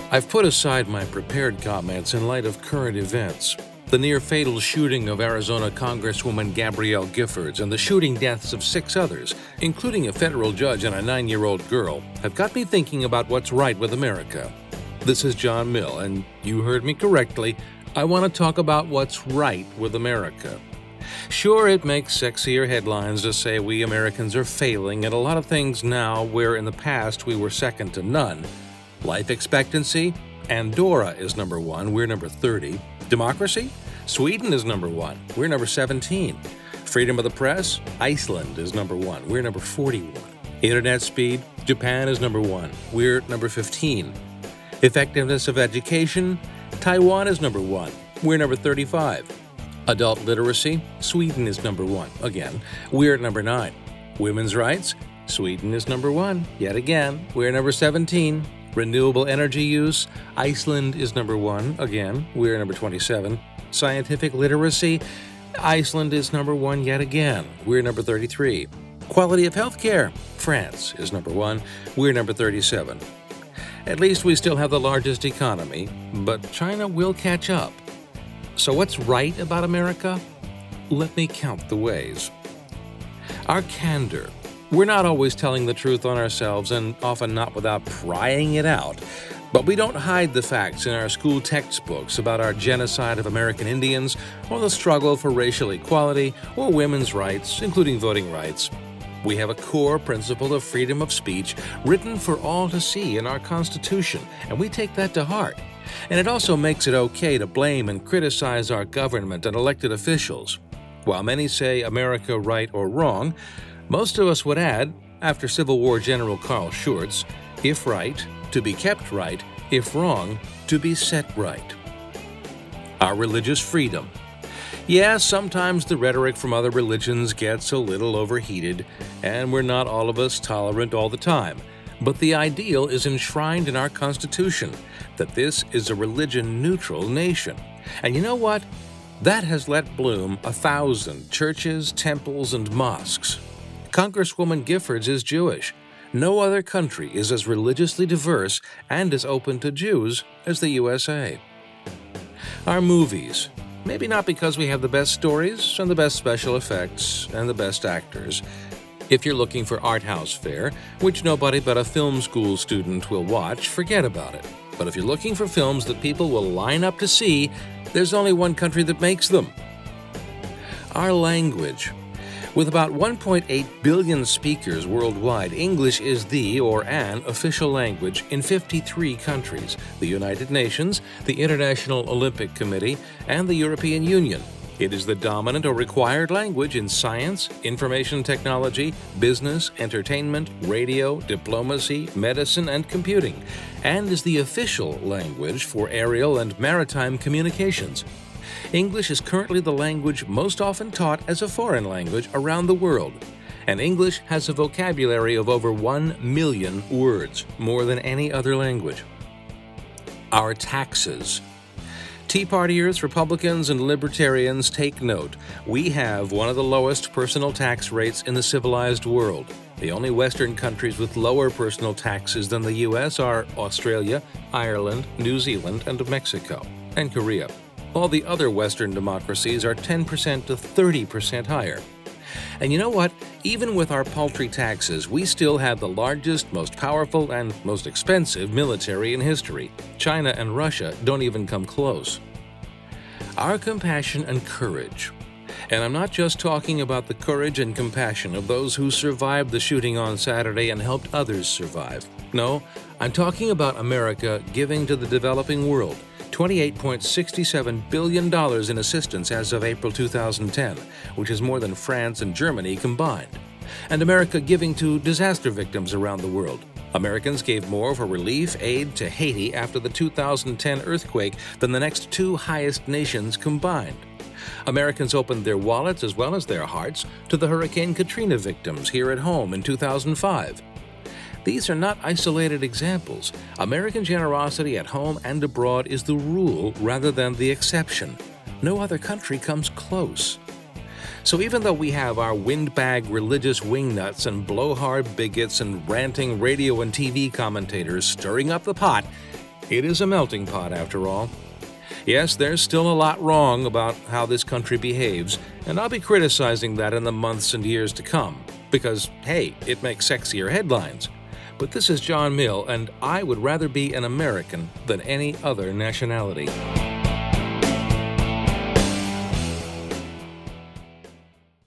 I've put aside my prepared comments in light of current events. The near-fatal shooting of Arizona Congresswoman Gabrielle Giffords and the shooting deaths of 6 others, including a federal judge and a 9-year-old girl, have got me thinking about what's right with America. This is John Mill, and you heard me correctly. I want to talk about what's right with America. Sure, it makes sexier headlines to say we Americans are failing at a lot of things now where in the past we were second to none. Life expectancy? Andorra is number 1, we're number 30. Democracy? Sweden is number 1, we're number 17. Freedom of the press? Iceland is number 1, we're number 41. Internet speed? Japan is number 1, we're number 15. Effectiveness of education? Taiwan is number 1, we're number 35. Adult literacy? Sweden is number 1, again, we're at number 9. Women's rights? Sweden is number 1, yet again, we're number 17. Renewable energy use? Iceland is number 1, again, we're number 27. Scientific literacy? Iceland is number 1 yet again, we're number 33. Quality of healthcare? France is number 1, we're number 37. At least we still have the largest economy, but China will catch up. So what's right about America? Let me count the ways. Our candor. We're not always telling the truth on ourselves, and often not without prying it out. But we don't hide the facts in our school textbooks about our genocide of American Indians, or the struggle for racial equality, or women's rights, including voting rights. We have a core principle of freedom of speech written for all to see in our Constitution, and we take that to heart. And it also makes it okay to blame and criticize our government and elected officials. While many say America right or wrong, most of us would add, after Civil War General Carl Schurz, if right, to be kept right; if wrong, to be set right. Our religious freedom. Yes, sometimes the rhetoric from other religions gets a little overheated, and we're not all of us tolerant all the time. But the ideal is enshrined in our Constitution, that this is a religion-neutral nation. And you know what? That has let bloom 1,000 churches, temples, and mosques. Congresswoman Giffords is Jewish. No other country is as religiously diverse and as open to Jews as the USA. Our movies. Maybe not because we have the best stories and the best special effects and the best actors. If you're looking for art house fare, which nobody but a film school student will watch, forget about it. But if you're looking for films that people will line up to see, there's only one country that makes them. Our language. With about 1.8 billion speakers worldwide, English is the or an official language in 53 countries: the United Nations, the International Olympic Committee, and the European Union. It is the dominant or required language in science, information technology, business, entertainment, radio, diplomacy, medicine, and computing, and is the official language for aerial and maritime communications. English is currently the language most often taught as a foreign language around the world, and English has a vocabulary of over 1 million words, more than any other language. Our taxes. Tea Partiers, Republicans, and Libertarians take note. We have one of the lowest personal tax rates in the civilized world. The only Western countries with lower personal taxes than the U.S. are Australia, Ireland, New Zealand, and Mexico, and Korea. All the other Western democracies are 10% to 30% higher. And you know what? Even with our paltry taxes, we still have the largest, most powerful, and most expensive military in history. China and Russia don't even come close. Our compassion and courage. And I'm not just talking about the courage and compassion of those who survived the shooting on Saturday and helped others survive. No, I'm talking about America giving to the developing world $28.67 billion in assistance as of April 2010, which is more than France and Germany combined. And America giving to disaster victims around the world. Americans gave more for relief aid to Haiti after the 2010 earthquake than the next 2 highest nations combined. Americans opened their wallets as well as their hearts to the Hurricane Katrina victims here at home in 2005. These are not isolated examples. American generosity at home and abroad is the rule rather than the exception. No other country comes close. So even though we have our windbag religious wingnuts and blowhard bigots and ranting radio and TV commentators stirring up the pot, It is a melting pot, after all. Yes, there's still a lot wrong about how this country behaves, and I'll be criticizing that in the months and years to come, because, hey, it makes sexier headlines. But this is John Mill, and I would rather be an American than any other nationality.